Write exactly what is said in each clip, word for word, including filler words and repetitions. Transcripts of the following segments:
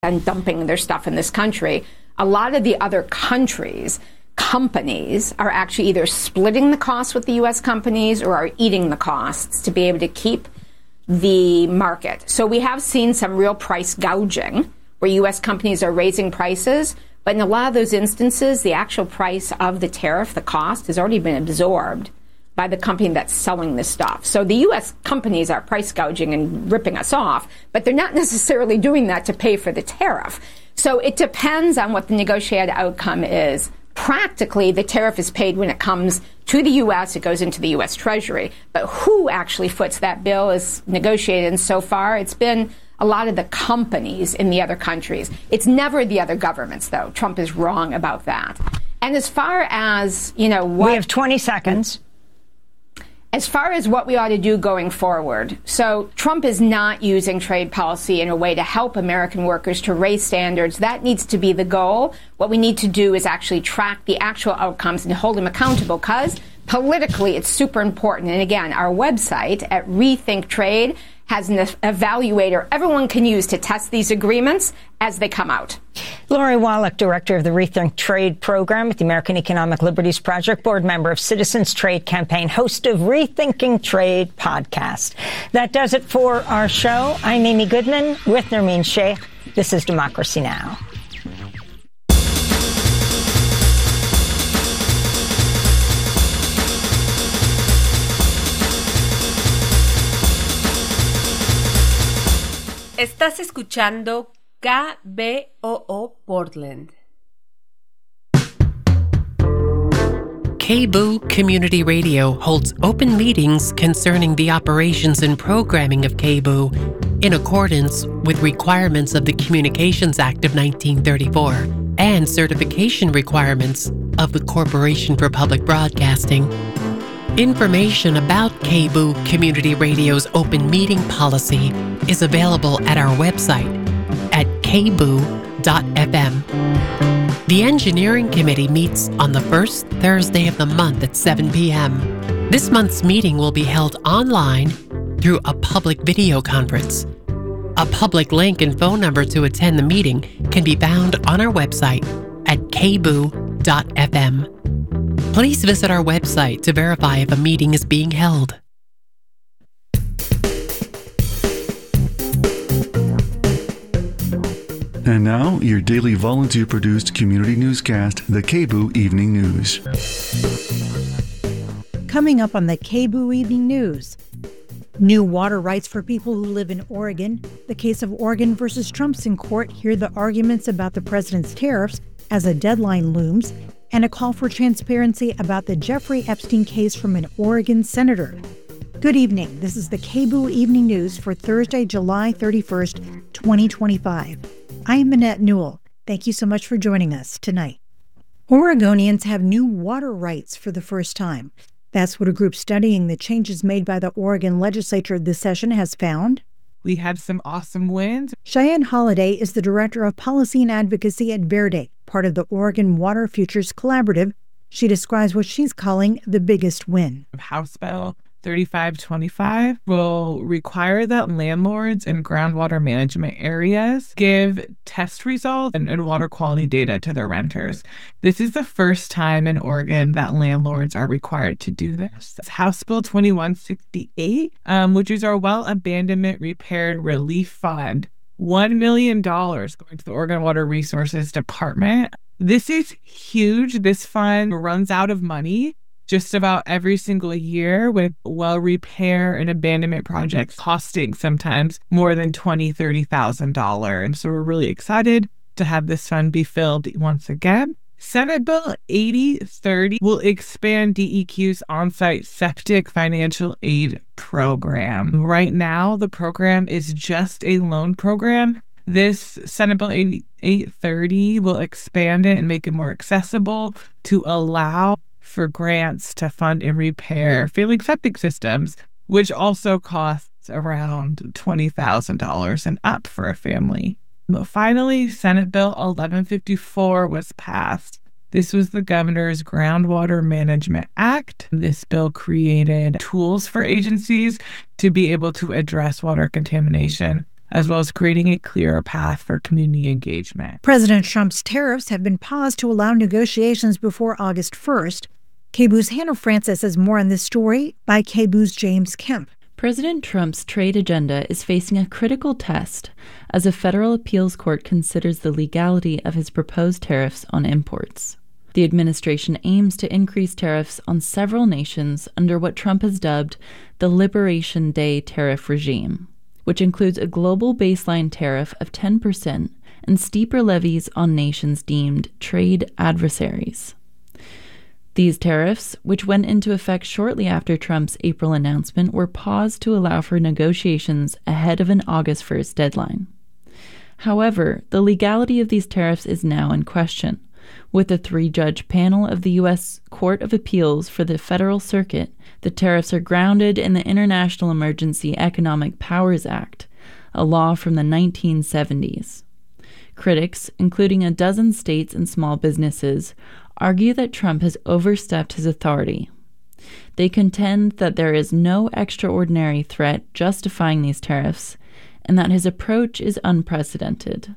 and dumping their stuff in this country, a lot of the other countries, companies, are actually either splitting the costs with the U S companies or are eating the costs to be able to keep the market. So we have seen some real price gouging where U S companies are raising prices, but in a lot of those instances, the actual price of the tariff, the cost, has already been absorbed by the company that's selling this stuff. So the U S companies are price gouging and ripping us off, but they're not necessarily doing that to pay for the tariff. So it depends on what the negotiated outcome is. Practically, the tariff is paid when it comes to the U S. It goes into the U S. Treasury. But who actually foots that bill is negotiated, and so far it's been a lot of the companies in the other countries. It's never the other governments, though. Trump is wrong about that. And as far as, you know, what... We have twenty seconds. As far as what we ought to do going forward, so Trump is not using trade policy in a way to help American workers to raise standards. That needs to be the goal. What we need to do is actually track the actual outcomes and hold him accountable, because politically it's super important. And again, our website at Rethink Trade has an evaluator everyone can use to test these agreements as they come out. Lori Wallach, director of the Rethink Trade program at the American Economic Liberties Project, board member of Citizens Trade Campaign, host of Rethinking Trade podcast. That does it for our show. I'm Amy Goodman with Nermeen Sheikh. This is Democracy Now! Estás escuchando K B O O Portland. K B O O Community Radio holds open meetings concerning the operations and programming of K B O O in accordance with requirements of the Communications Act of nineteen thirty-four and certification requirements of the Corporation for Public Broadcasting. Information about K B O O Community Radio's open meeting policy is available at our website at k b o o dot f m. The Engineering Committee meets on the first Thursday of the month at seven p.m. This month's meeting will be held online through a public video conference. A public link and phone number to attend the meeting can be found on our website at k b o o dot f m. Please visit our website to verify if a meeting is being held. And now, your daily volunteer-produced community newscast, the K B O O Evening News. Coming up on the K B O O Evening News. New water rights for people who live in Oregon. The case of Oregon versus Trump's in court. Hear the arguments about the president's tariffs as a deadline looms. And a call for transparency about the Jeffrey Epstein case from an Oregon senator. Good evening. This is the K B O O Evening News for Thursday, July thirty-first, twenty twenty-five. I am Manette Newell. Thank you so much for joining us tonight. Oregonians have new water rights for the first time. That's what a group studying the changes made by the Oregon legislature this session has found. We had some awesome wins. Cheyenne Holliday is the director of policy and advocacy at Verde, part of the Oregon Water Futures Collaborative. She describes what she's calling the biggest win. House Bill thirty-five twenty-five will require that landlords in groundwater management areas give test results and, and water quality data to their renters. This is the first time in Oregon that landlords are required to do this. It's House Bill twenty-one sixty-eight, um, which is our Well Abandonment Repair Relief Fund. one million dollars going to the Oregon Water Resources Department. This is huge. This fund runs out of money just about every single year, with well repair and abandonment projects costing sometimes more than twenty thousand dollars, thirty thousand dollars. And so we're really excited to have this fund be filled once again. Senate Bill eighty thirty will expand D E Q's on-site septic financial aid program. Right now, the program is just a loan program. This Senate Bill eighty-eight thirty will expand it and make it more accessible to allow for grants to fund and repair failing septic systems, which also costs around twenty thousand dollars and up for a family. But finally, Senate Bill eleven fifty-four was passed. This was the governor's Groundwater Management Act. This bill created tools for agencies to be able to address water contamination as well as creating a clearer path for community engagement. President Trump's tariffs have been paused to allow negotiations before August first. K B O's Hannah Francis has more on this story by K B O's James Kemp. President Trump's trade agenda is facing a critical test as a federal appeals court considers the legality of his proposed tariffs on imports. The administration aims to increase tariffs on several nations under what Trump has dubbed the Liberation Day tariff regime, which includes a global baseline tariff of ten percent and steeper levies on nations deemed trade adversaries. These tariffs, which went into effect shortly after Trump's April announcement, were paused to allow for negotiations ahead of an August first deadline. However, the legality of these tariffs is now in question, with a three-judge panel of the U S Court of Appeals for the Federal Circuit. The tariffs are grounded in the International Emergency Economic Powers Act, a law from the nineteen seventies. Critics, including a dozen states and small businesses, argue that Trump has overstepped his authority. They contend that there is no extraordinary threat justifying these tariffs and that his approach is unprecedented.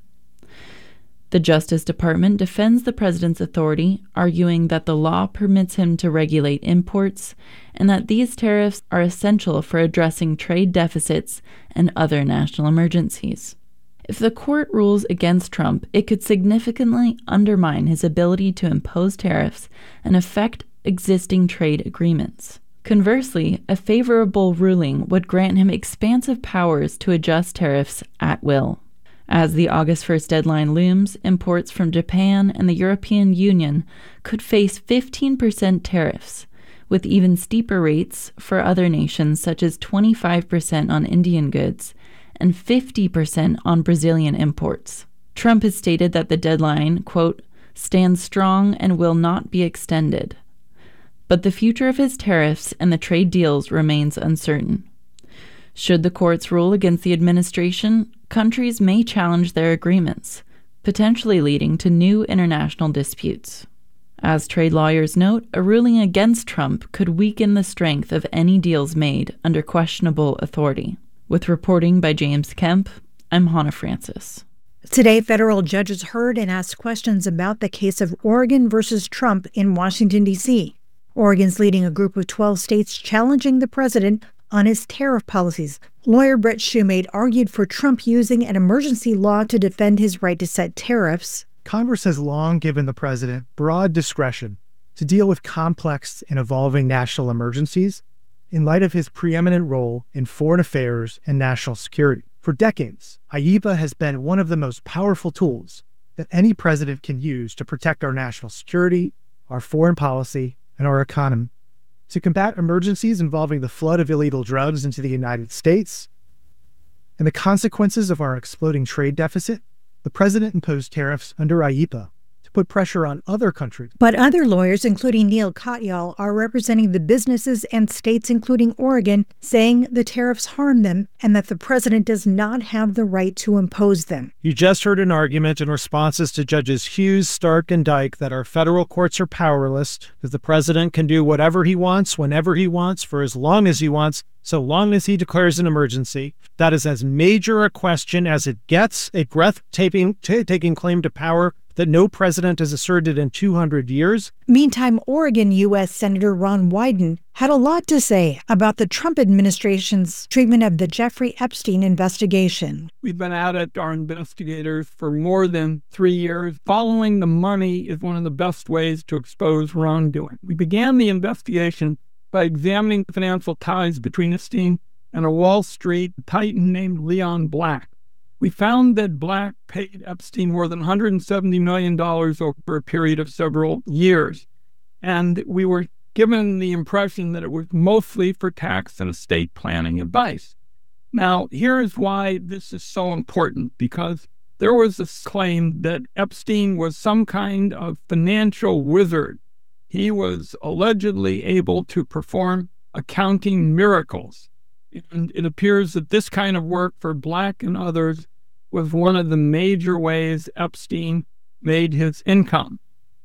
The Justice Department defends the president's authority, arguing that the law permits him to regulate imports and that these tariffs are essential for addressing trade deficits and other national emergencies. If the court rules against Trump, it could significantly undermine his ability to impose tariffs and affect existing trade agreements. Conversely, a favorable ruling would grant him expansive powers to adjust tariffs at will. As the August first deadline looms, imports from Japan and the European Union could face fifteen percent tariffs, with even steeper rates for other nations such as twenty-five percent on Indian goods and fifty percent on Brazilian imports. Trump has stated that the deadline, quote, stands strong and will not be extended. But the future of his tariffs and the trade deals remains uncertain. Should the courts rule against the administration, countries may challenge their agreements, potentially leading to new international disputes. As trade lawyers note, a ruling against Trump could weaken the strength of any deals made under questionable authority. With reporting by James Kemp, I'm Hannah Francis. Today, federal judges heard and asked questions about the case of Oregon versus Trump in Washington, D C Oregon's leading a group of twelve states challenging the president on his tariff policies. Lawyer Brett Shumate argued for Trump using an emergency law to defend his right to set tariffs. Congress has long given the president broad discretion to deal with complex and evolving national emergencies in light of his preeminent role in foreign affairs and national security. For decades, I E P A has been one of the most powerful tools that any president can use to protect our national security, our foreign policy, and our economy. To combat emergencies involving the flood of illegal drugs into the United States and the consequences of our exploding trade deficit, the president imposed tariffs under I E P A to put pressure on other countries. But other lawyers, including Neil Katyal, are representing the businesses and states, including Oregon, saying the tariffs harm them and that the president does not have the right to impose them. You just heard an argument in responses to Judges Hughes, Stark, and Dyke that our federal courts are powerless because the president can do whatever he wants, whenever he wants, for as long as he wants, so long as he declares an emergency. That is as major a question as it gets, a breathtaking taking claim to power that no president has asserted in two hundred years. Meantime, Oregon U S Senator Ron Wyden had a lot to say about the Trump administration's treatment of the Jeffrey Epstein investigation. We've been at it, our investigators, for more than three years. Following the money is one of the best ways to expose wrongdoing. We began the investigation by examining the financial ties between Epstein and a Wall Street titan named Leon Black. We found that Black paid Epstein more than one hundred seventy million dollars over a period of several years. And we were given the impression that it was mostly for tax and estate planning advice. Now, here is why this is so important, because there was this claim that Epstein was some kind of financial wizard. He was allegedly able to perform accounting miracles. And it appears that this kind of work for Black and others was one of the major ways Epstein made his income.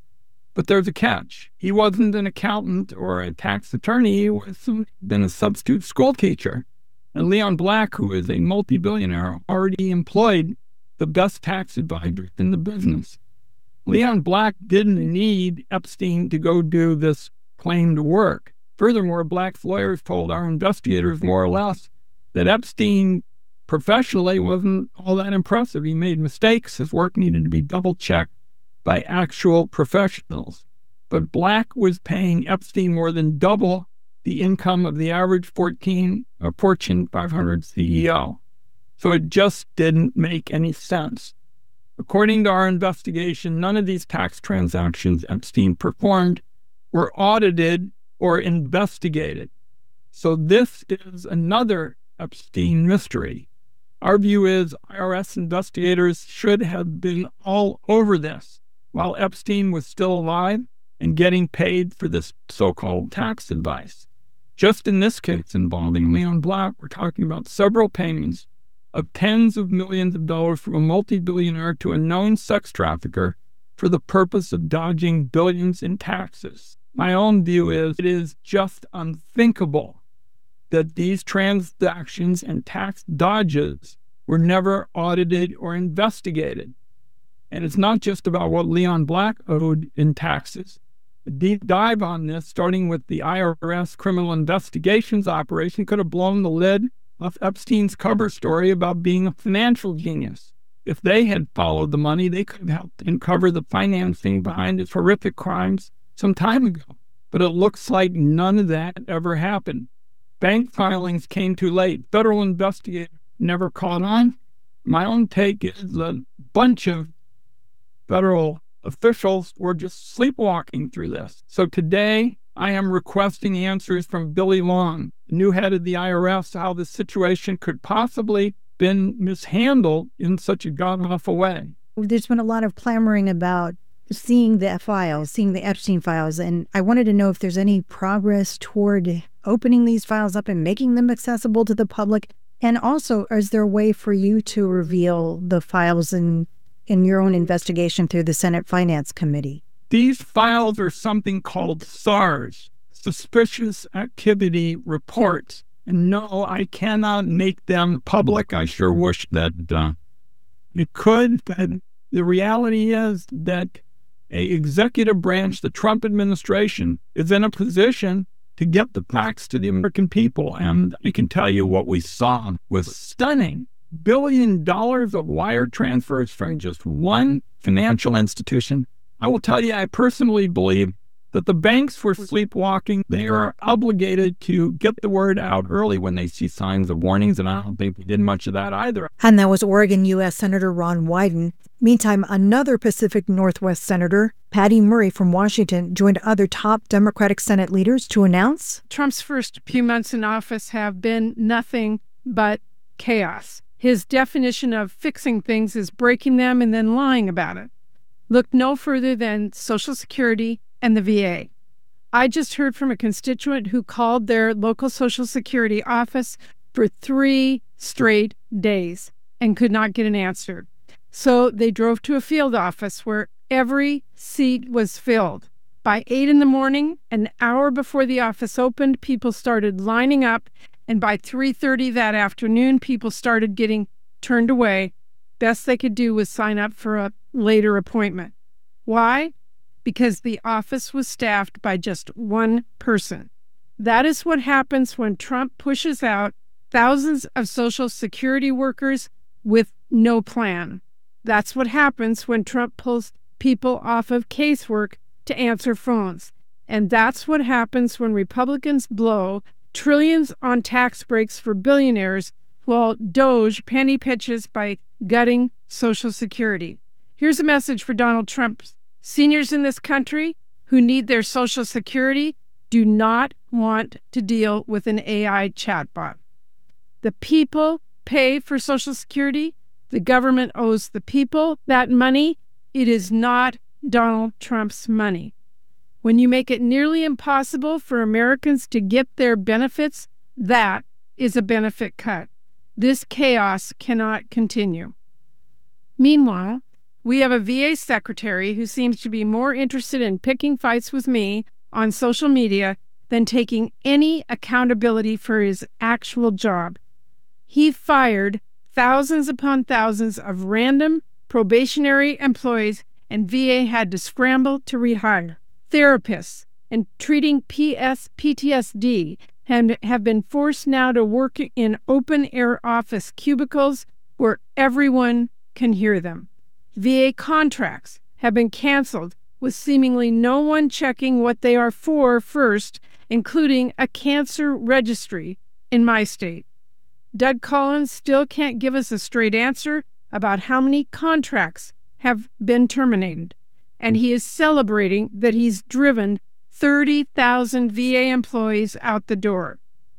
But there's a catch. He wasn't an accountant or a tax attorney. He was been a substitute school teacher. And Leon Black, who is a multi-billionaire, already employed the best tax advisors in the business. Leon Black didn't need Epstein to go do this claimed work. Furthermore, Black's lawyers told our investigators more or less that Epstein professionally wasn't all that impressive. He made mistakes. His work needed to be double-checked by actual professionals. But Black was paying Epstein more than double the income of the average fourteen or Fortune five hundred C E O. So it just didn't make any sense. According to our investigation, none of these tax transactions Epstein performed were audited or investigated. So this is another Epstein mystery. Our view is I R S investigators should have been all over this while Epstein was still alive and getting paid for this so-called tax advice. Just in this case involving Leon Black, we're talking about several payments of tens of millions of dollars from a multi-billionaire to a known sex trafficker for the purpose of dodging billions in taxes. My own view is it is just unthinkable that these transactions and tax dodges were never audited or investigated. And it's not just about what Leon Black owed in taxes. A deep dive on this, starting with the I R S criminal investigations operation, could have blown the lid off Epstein's cover story about being a financial genius. If they had followed the money, they could have helped uncover the financing behind his horrific crimes some time ago. But it looks like none of that ever happened. Bank filings came too late. Federal investigators never caught on. My own take is a bunch of federal officials were just sleepwalking through this. So today, I am requesting answers from Billy Long, the new head of the I R S, how this situation could possibly been mishandled in such a god-awful way. There's been a lot of clamoring about seeing the files, seeing the Epstein files, and I wanted to know if there's any progress toward opening these files up and making them accessible to the public. And also, is there a way for you to reveal the files in, in your own investigation through the Senate Finance Committee? These files are something called S A Rs, Suspicious Activity Reports. And no, I cannot make them public. I sure wish that uh, it could, but the reality is that a executive branch, the Trump administration, is in a position to get the facts to the American people. And I can tell you what we saw was stunning. Billion dollars of wire transfers from just one financial institution. I will tell you, I personally believe that the banks were sleepwalking. They are obligated to get the word out early when they see signs of warnings, and I don't think they did much of that either. And that was Oregon U S Senator Ron Wyden. Meantime, another Pacific Northwest Senator, Patty Murray from Washington, joined other top Democratic Senate leaders to announce Trump's first few months in office have been nothing but chaos. His definition of fixing things is breaking them and then lying about it. Look no further than Social Security and the V A. I just heard from a constituent who called their local Social Security office for three straight days and could not get an answer. So they drove to a field office where every seat was filled. By eight in the morning, an hour before the office opened, people started lining up, and by three thirty that afternoon, people started getting turned away. Best they could do was sign up for a later appointment. Why? Because the office was staffed by just one person. That is what happens when Trump pushes out thousands of Social Security workers with no plan. That's what happens when Trump pulls people off of casework to answer phones. And that's what happens when Republicans blow trillions on tax breaks for billionaires while Doge penny pitches by gutting Social Security. Here's a message for Donald Trump. Seniors in this country who need their Social Security do not want to deal with an A I chatbot. The people pay for Social Security. The government owes the people that money. It is not Donald Trump's money. When you make it nearly impossible for Americans to get their benefits, that is a benefit cut. This chaos cannot continue. Meanwhile, we have a V A secretary who seems to be more interested in picking fights with me on social media than taking any accountability for his actual job. he fired thousands upon thousands of random probationary employees, and V A had to scramble to rehire. Therapists and treating P S P T S D and have been forced now to work in open-air office cubicles where everyone can hear them. V A contracts have been canceled with seemingly no one checking what they are for first, including a cancer registry in my state. Doug Collins still can't give us a straight answer about how many contracts have been terminated, and he is celebrating that he's driven thirty thousand V A employees out the door.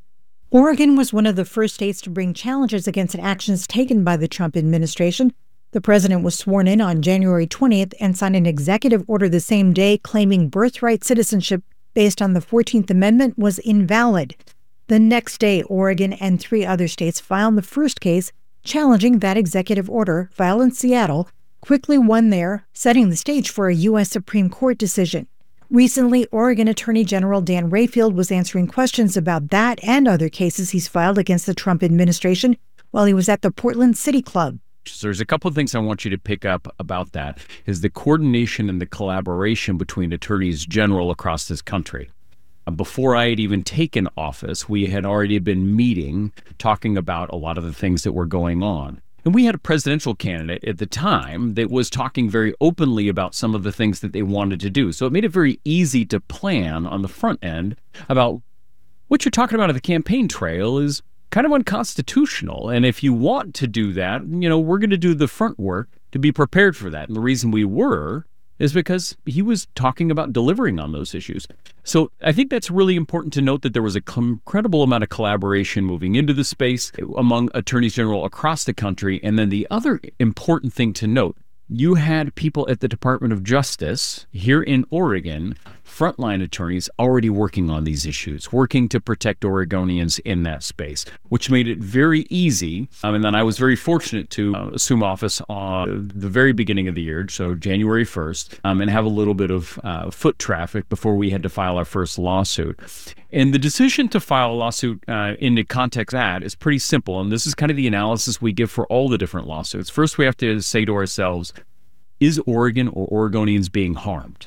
Oregon was one of the first states to bring challenges against actions taken by the Trump administration. The president was sworn in on January twentieth and signed an executive order the same day claiming birthright citizenship based on the fourteenth Amendment was invalid. The next day, Oregon and three other states filed the first case challenging that executive order, filed in Seattle, quickly won there, setting the stage for a U S Supreme Court decision. Recently, Oregon Attorney General Dan Rayfield was answering questions about that and other cases he's filed against the Trump administration while he was at the Portland City Club. So there's a couple of things I want you to pick up about that, is the coordination and the collaboration between attorneys general across this country. Before I had even taken office, we had already been meeting, talking about a lot of the things that were going on. And we had a presidential candidate at the time that was talking very openly about some of the things that they wanted to do. So it made it very easy to plan on the front end about what you're talking about at the campaign trail is kind of unconstitutional. And if you want to do that, you know, we're going to do the front work to be prepared for that. And the reason we were is because he was talking about delivering on those issues. So I think that's really important to note that there was an incredible amount of collaboration moving into the space among attorneys general across the country. And then the other important thing to note, you had people at the Department of Justice here in Oregon, frontline attorneys already working on these issues, working to protect Oregonians in that space, which made it very easy. Um, and then I was very fortunate to uh, assume office on the very beginning of the year, so January first, um, and have a little bit of uh, foot traffic before we had to file our first lawsuit. And the decision to file a lawsuit uh, in the context of that is pretty simple. And this is kind of the analysis we give for all the different lawsuits. First, we have to say to ourselves, is Oregon or Oregonians being harmed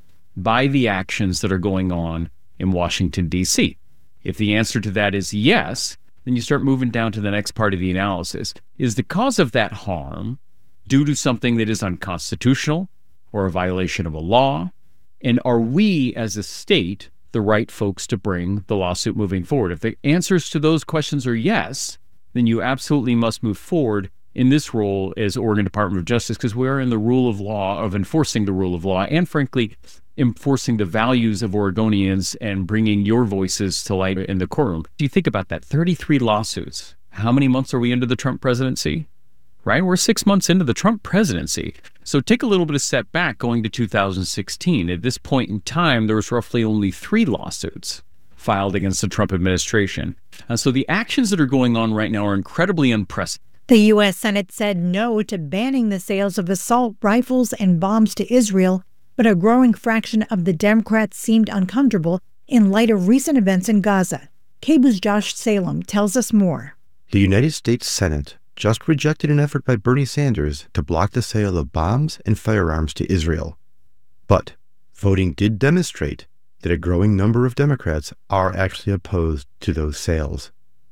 by the actions that are going on in Washington, D C? If the answer to that is yes, then you start moving down to the next part of the analysis. Is the cause of that harm due to something that is unconstitutional or a violation of a law? And are we as a state the right folks to bring the lawsuit moving forward? If the answers to those questions are yes, then you absolutely must move forward in this role as Oregon Department of Justice, because we are in the rule of law of enforcing the rule of law and, frankly, enforcing the values of Oregonians and bringing your voices to light in the courtroom. Do you think about that? thirty-three lawsuits. How many months are we into the Trump presidency? Right? We're six months into the Trump presidency. So take a little bit of step back going to two thousand sixteen. At this point in time, there was roughly only three lawsuits filed against the Trump administration. Uh, so the actions that are going on right now are incredibly unprecedented. The U S Senate said no to banning the sales of assault rifles and bombs to Israel, but a growing fraction of the Democrats seemed uncomfortable in light of recent events in Gaza. K B O's Josh Salem tells us more. The United States Senate just rejected an effort by Bernie Sanders to block the sale of bombs and firearms to Israel. But voting did demonstrate that a growing number of Democrats are actually opposed to those sales.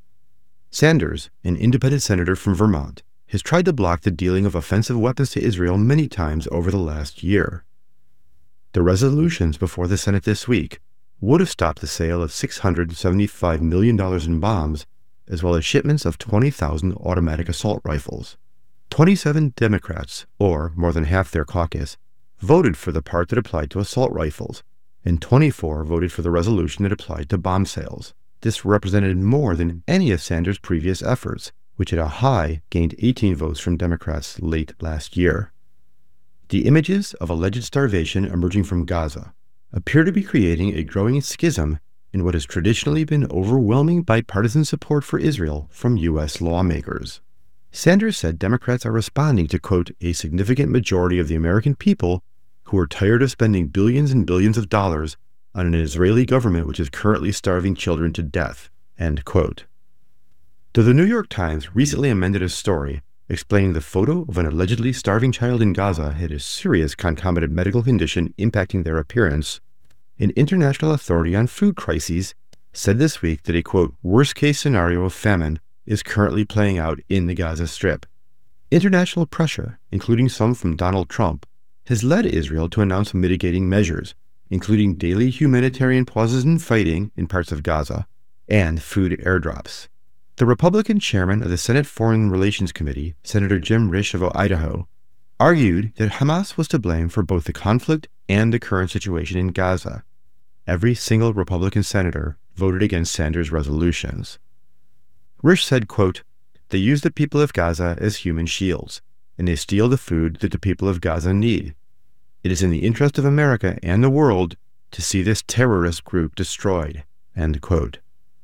Sanders, an independent senator from Vermont, has tried to block the dealing of offensive weapons to Israel many times over the last year. The resolutions before the Senate this week would have stopped the sale of six hundred seventy-five million dollars in bombs, as well as shipments of twenty thousand automatic assault rifles. twenty-seven Democrats, or more than half their caucus, voted for the part that applied to assault rifles, and twenty-four voted for the resolution that applied to bomb sales. This represented more than any of Sanders' previous efforts, which at a high gained eighteen votes from Democrats late last year. The images of alleged starvation emerging from Gaza appear to be creating a growing schism in what has traditionally been overwhelming bipartisan support for Israel from U S lawmakers. Sanders said Democrats are responding to, quote, a significant majority of the American people who are tired of spending billions and billions of dollars on an Israeli government which is currently starving children to death, end quote. Though the New York Times recently amended a story explaining the photo of an allegedly starving child in Gaza had a serious concomitant medical condition impacting their appearance, an International Authority on Food Crises said this week that a, quote, worst-case scenario of famine is currently playing out in the Gaza Strip. International pressure, including some from Donald Trump, has led Israel to announce mitigating measures, including daily humanitarian pauses in fighting in parts of Gaza and food airdrops. The Republican chairman of the Senate Foreign Relations Committee, Senator Jim Risch of Idaho, argued that Hamas was to blame for both the conflict and the current situation in Gaza. Every single Republican senator voted against Sanders' resolutions. Risch said, quote, they use the people of Gaza as human shields, and they steal the food that the people of Gaza need. It is in the interest of America and the world to see this terrorist group destroyed, end quote.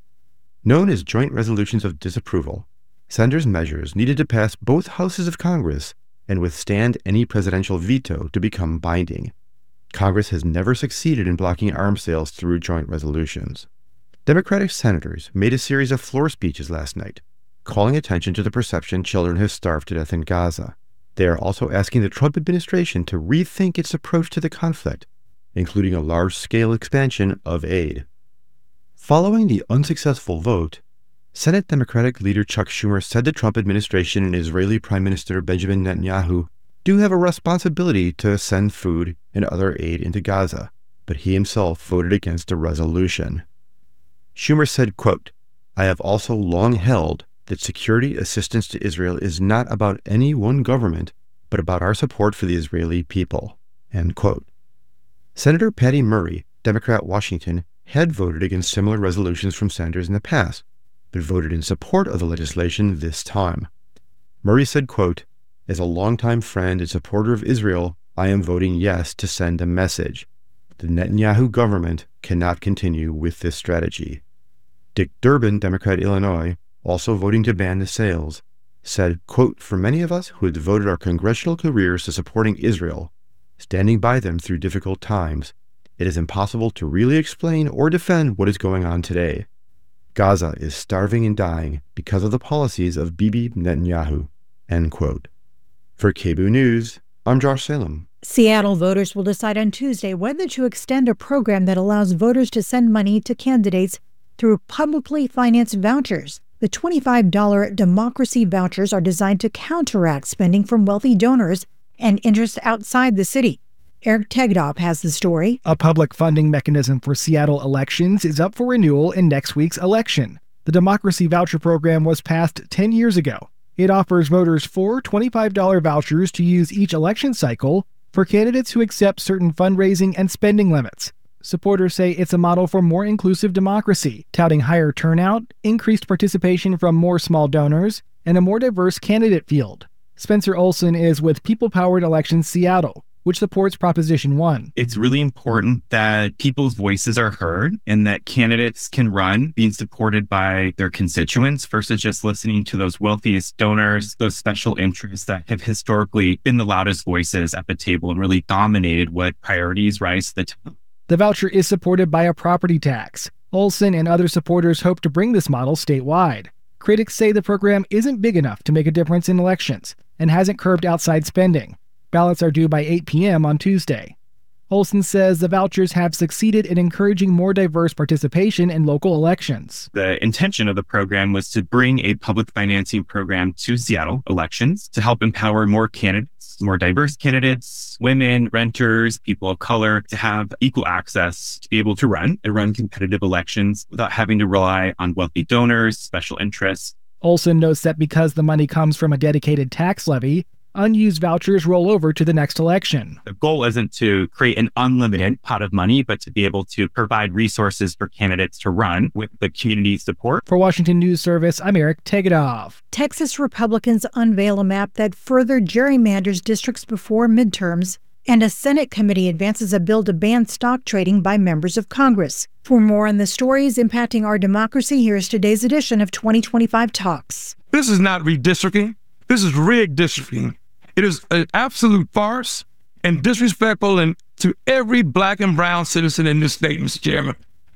Known as joint resolutions of disapproval, Sanders' measures needed to pass both houses of Congress and withstand any presidential veto to become binding. Congress has never succeeded in blocking arms sales through joint resolutions. Democratic senators made a series of floor speeches last night, calling attention to the perception children have starved to death in Gaza. They are also asking the Trump administration to rethink its approach to the conflict, including a large-scale expansion of aid. Following the unsuccessful vote, Senate Democratic leader Chuck Schumer said the Trump administration and Israeli Prime Minister Benjamin Netanyahu do have a responsibility to send food and other aid into Gaza, but he himself voted against the resolution. Schumer said, quote, I have also long held that security assistance to Israel is not about any one government, but about our support for the Israeli people, end quote. Senator Patty Murray, Democrat Washington, had voted against similar resolutions from Sanders in the past, but voted in support of the legislation this time. Murray said, quote, as a longtime friend and supporter of Israel, I am voting yes to send a message. The Netanyahu government cannot continue with this strategy. Dick Durbin, Democrat Illinois, also voting to ban the sales, said, quote, for many of us who have devoted our congressional careers to supporting Israel, standing by them through difficult times, it is impossible to really explain or defend what is going on today. Gaza is starving and dying because of the policies of Bibi Netanyahu, end quote. For K B O O News, I'm Josh Salem. Seattle voters will decide on Tuesday whether to extend a program that allows voters to send money to candidates through publicly financed vouchers. The twenty-five dollars democracy vouchers are designed to counteract spending from wealthy donors and interests outside the city. Eric Tegetthoff has the story. A public funding mechanism for Seattle elections is up for renewal in next week's election. The Democracy Voucher Program was passed ten years ago. It offers voters four twenty-five dollars vouchers to use each election cycle for candidates who accept certain fundraising and spending limits. Supporters say it's a model for more inclusive democracy, touting higher turnout, increased participation from more small donors, and a more diverse candidate field. Spencer Olson is with People Powered Elections Seattle, which supports Proposition one. It's really important that people's voices are heard and that candidates can run being supported by their constituents versus just listening to those wealthiest donors, those special interests that have historically been the loudest voices at the table and really dominated what priorities rise to the top. The voucher is supported by a property tax. Olson and other supporters hope to bring this model statewide. Critics say the program isn't big enough to make a difference in elections and hasn't curbed outside spending. Ballots are due by eight p.m. on Tuesday. Olson says the vouchers have succeeded in encouraging more diverse participation in local elections. The intention of the program was to bring a public financing program to Seattle elections to help empower more candidates, more diverse candidates, women, renters, people of color, to have equal access to be able to run and run competitive elections without having to rely on wealthy donors, special interests. Olson notes that because the money comes from a dedicated tax levy, unused vouchers roll over to the next election. The goal isn't to create an unlimited pot of money, but to be able to provide resources for candidates to run with the community support. For Washington News Service, I'm Eric Tegetthoff. Texas Republicans unveil a map that further gerrymanders districts before midterms, and a Senate committee advances a bill to ban stock trading by members of Congress. For more on the stories impacting our democracy, here's today's edition of twenty twenty-five Talks. This is not redistricting. This is rigged districting. It is an absolute farce and disrespectful and to every black and brown citizen in this state, Mister Chairman.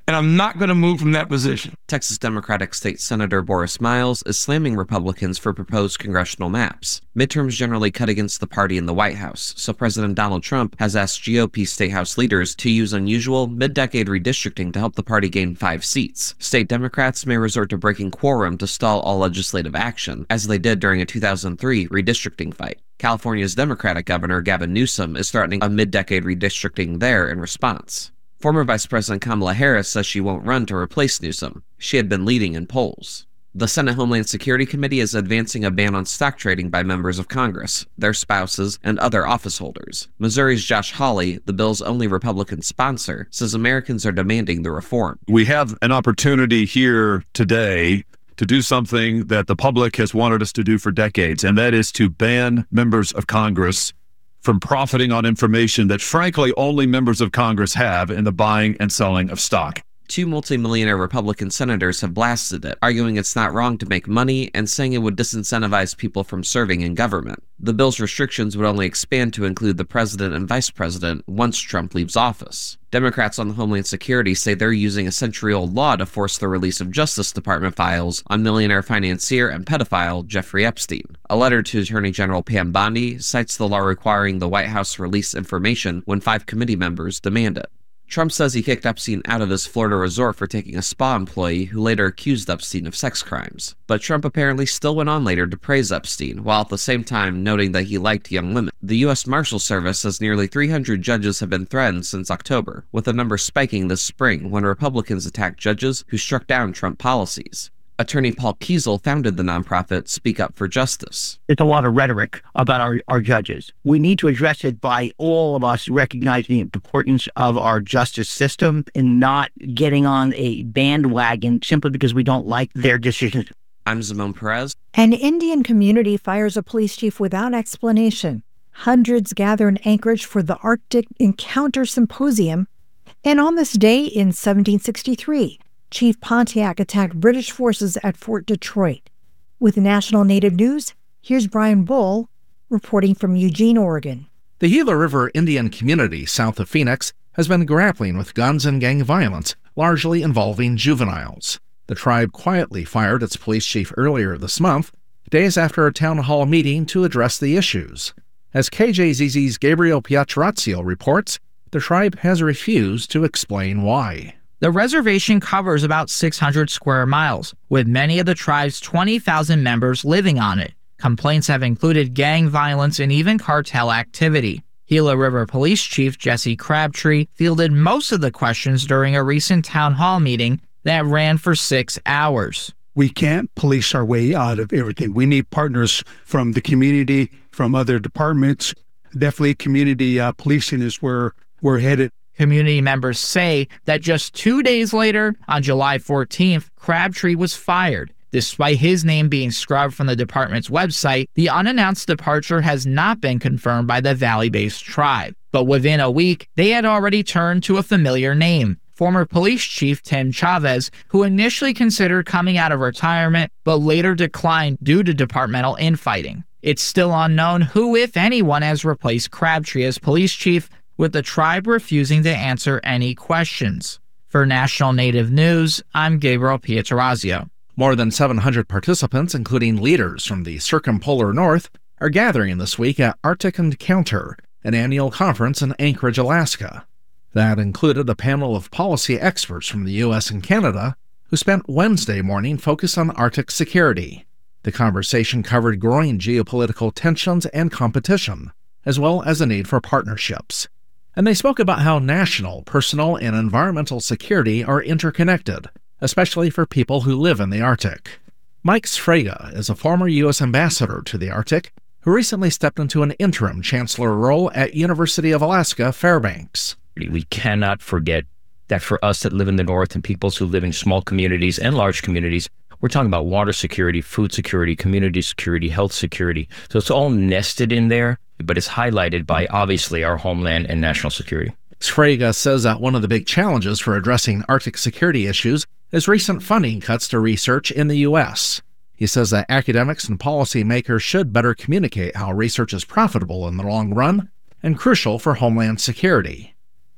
and I'm not going to move from that position. Texas Democratic State Senator Boris Miles is slamming Republicans for proposed congressional maps. Midterms generally cut against the party in the White House, so President Donald Trump has asked G O P State House leaders to use unusual mid-decade redistricting to help the party gain five seats. State Democrats may resort to breaking quorum to stall all legislative action, as they did during a two thousand three redistricting fight. California's Democratic Governor Gavin Newsom is threatening a mid-decade redistricting there in response. Former Vice President Kamala Harris says she won't run to replace Newsom. She had been leading in polls. The Senate Homeland Security Committee is advancing a ban on stock trading by members of Congress, their spouses, and other office holders. Missouri's Josh Hawley, the bill's only Republican sponsor, says Americans are demanding the reform. We have an opportunity here today to do something that the public has wanted us to do for decades, and that is to ban members of Congress from profiting on information that, frankly, only members of Congress have in the buying and selling of stock. Two multimillionaire Republican senators have blasted it, arguing it's not wrong to make money and saying it would disincentivize people from serving in government. The bill's restrictions would only expand to include the president and vice president once Trump leaves office. Democrats on the Homeland Security say they're using a century-old law to force the release of Justice Department files on millionaire financier and pedophile Jeffrey Epstein. A letter to Attorney General Pam Bondi cites the law requiring the White House release information when five committee members demand it. Trump says he kicked Epstein out of his Florida resort for taking a spa employee who later accused Epstein of sex crimes. But Trump apparently still went on later to praise Epstein, while at the same time noting that he liked young women. The U S Marshal Service says nearly three hundred judges have been threatened since October, with the number spiking this spring when Republicans attacked judges who struck down Trump policies. Attorney Paul Kiesel founded the nonprofit Speak Up for Justice. There's a lot of rhetoric about our, our judges. We need to address it by all of us recognizing the importance of our justice system and not getting on a bandwagon simply because we don't like their decisions. I'm Zimone Perez. An Indian community fires a police chief without explanation. Hundreds gather in Anchorage for the Arctic Encounter Symposium. And on this day in seventeen sixty-three, Chief Pontiac attacked British forces at Fort Detroit. With National Native News, here's Brian Bull reporting from Eugene, Oregon. The Gila River Indian community south of Phoenix has been grappling with guns and gang violence, largely involving juveniles. The tribe quietly fired its police chief earlier this month, days after a town hall meeting to address the issues. As K J Z Z's Gabriel Pietrozio reports, the tribe has refused to explain why. The reservation covers about six hundred square miles, with many of the tribe's twenty thousand members living on it. Complaints have included gang violence and even cartel activity. Gila River Police Chief Jesse Crabtree fielded most of the questions during a recent town hall meeting that ran for six hours. We can't police our way out of everything. We need partners from the community, from other departments. Definitely community uh, policing is where we're headed. Community members say that just two days later, on July fourteenth, Crabtree was fired. Despite his name being scrubbed from the department's website, the unannounced departure has not been confirmed by the Valley-based tribe. But within a week, they had already turned to a familiar name, former police chief Tim Chavez, who initially considered coming out of retirement, but later declined due to departmental infighting. It's still unknown who, if anyone, has replaced Crabtree as police chief, with the tribe refusing to answer any questions. For National Native News, I'm Gabriel Pietrozio. More than seven hundred participants, including leaders from the circumpolar north, are gathering this week at Arctic Encounter, an annual conference in Anchorage, Alaska. That included a panel of policy experts from the U S and Canada who spent Wednesday morning focused on Arctic security. The conversation covered growing geopolitical tensions and competition, as well as the need for partnerships. And they spoke about how national, personal, and environmental security are interconnected, especially for people who live in the Arctic. Mike Sfraga is a former U S ambassador to the Arctic who recently stepped into an interim chancellor role at University of Alaska Fairbanks. We cannot forget that for us that live in the North and peoples who live in small communities and large communities, we're talking about water security, food security, community security, health security. So it's all nested in there, but it's highlighted by, obviously, our homeland and national security. Sfraga says that one of the big challenges for addressing Arctic security issues is recent funding cuts to research in the U S. He says that academics and policymakers should better communicate how research is profitable in the long run and crucial for homeland security.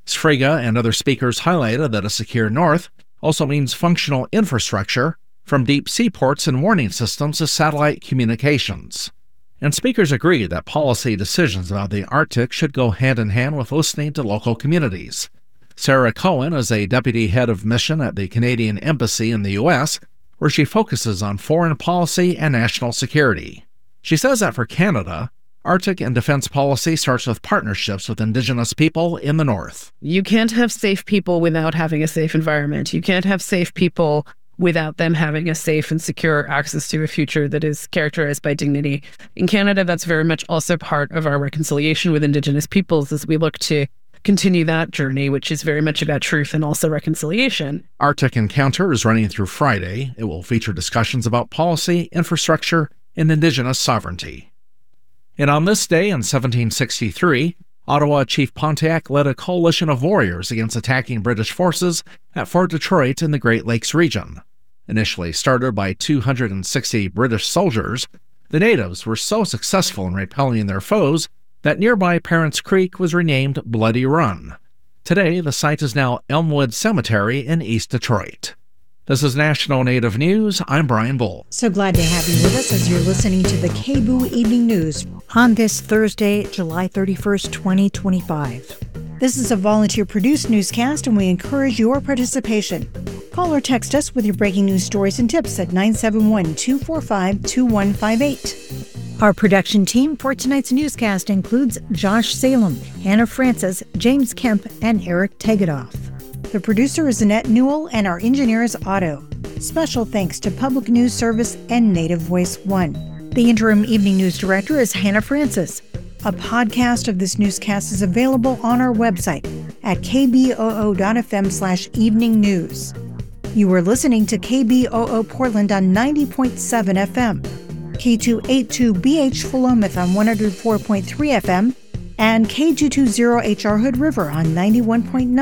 Sfriga and other speakers highlighted that a secure north also means functional infrastructure, from deep seaports and warning systems to satellite communications. And speakers agreed that policy decisions about the Arctic should go hand in hand with listening to local communities. Sarah Cohen is a deputy head of mission at the Canadian Embassy in the U S, where she focuses on foreign policy and national security. She says that for Canada, Arctic and defense policy starts with partnerships with Indigenous people in the North. You can't have safe people without having a safe environment. You can't have safe people without them having a safe and secure access to a future that is characterized by dignity. In Canada, that's very much also part of our reconciliation with Indigenous peoples as we look to continue that journey, which is very much about truth and also reconciliation. Arctic Encounter is running through Friday. It will feature discussions about policy, infrastructure, and Indigenous sovereignty. And on this day in seventeen sixty-three, Ottawa Chief Pontiac led a coalition of warriors against attacking British forces at Fort Detroit in the Great Lakes region. Initially started by two hundred sixty British soldiers, the natives were so successful in repelling their foes that nearby Parents Creek was renamed Bloody Run. Today, the site is now Elmwood Cemetery in East Detroit. This is National Native News. I'm Brian Bull. So glad to have you with us as you're listening to the K B O O Evening News on this Thursday, July thirty-first, twenty twenty-five. This is a volunteer-produced newscast, and we encourage your participation. Call or text us with your breaking news stories and tips at nine seven one, two four five, two one five eight. Our production team for tonight's newscast includes Josh Salem, Hannah Francis, James Kemp, and Eric Tegedoff. The producer is Annette Newell, and our engineer is Otto. Special thanks to Public News Service and Native Voice One. The interim evening news director is Hannah Francis. A podcast of this newscast is available on our website at k b o o dot f m slash evening news. You are listening to K B O O Portland on ninety point seven F M, K two eighty-two B H Philomath on one oh four point three F M, and K two twenty H R Hood River on ninety-one point nine.